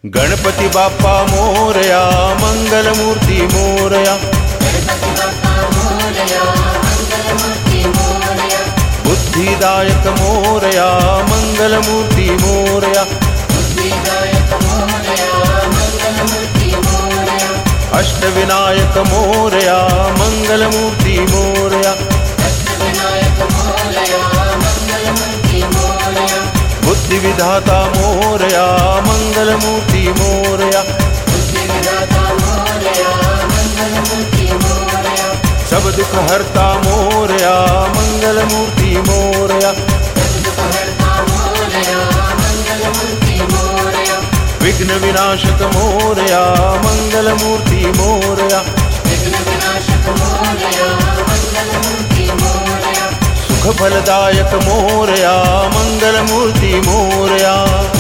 गणपति बाप्पा मोरया, मंगलमूर्ति मोरया। बुद्धिदायक मोरया, मंगलमूर्ति मोरया। अष्टविनायक मोरया, मंगलमूर्ति मोरया। बुद्धि विधाता मोरया, मंगलमूर्ति मोरया। सब दुख हरता मोरया, मंगलमूर्ति मोरया। विघ्न विनाशक मोरया, मंगलमूर्ति मोरया। सुख फलदायक मोरया, मंगलमूर्ति मोरया।